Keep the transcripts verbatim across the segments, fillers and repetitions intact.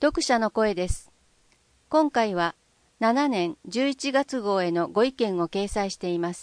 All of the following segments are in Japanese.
読者の声です。今回はななねんじゅういちがつ号へのご意見を掲載しています。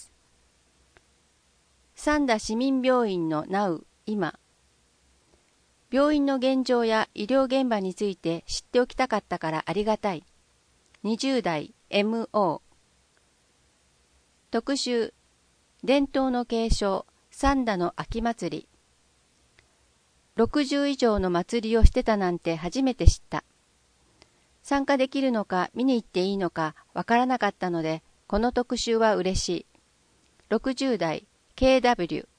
三田市民病院のナウ今。病院の現状や医療現場について知っておきたかったからありがたい。にじゅう代 エムオー。特集、伝統の継承、三田の秋祭り。ろくじゅう以上の祭りをしてたなんて初めて知った。参加できるのか見に行っていいのかわからなかったので、この特集は嬉しい。ろくじゅう代 ケーダブリュー。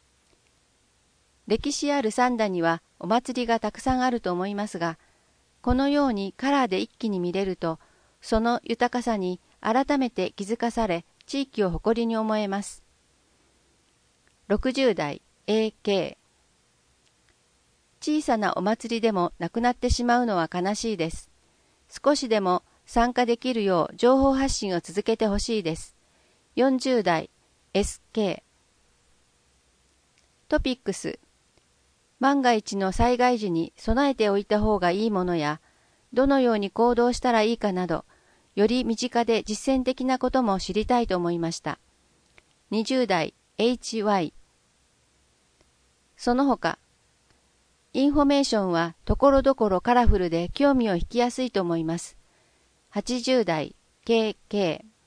歴史ある三田にはお祭りがたくさんあると思いますが、このようにカラーで一気に見れると、その豊かさに改めて気づかされ、地域を誇りに思えます。ろくじゅう代 エーケー。小さなお祭りでもなくなってしまうのは悲しいです。少しでも参加できるよう情報発信を続けてほしいです。よんじゅう代 エスケー。トピックス。万が一の災害時に備えておいた方がいいものや、どのように行動したらいいかなど、より身近で実践的なことも知りたいと思いました。にじゅう代 エイチワイ。その他、インフォメーションはところどころカラフルで興味を引きやすいと思います。はちじゅう代 ケーケー。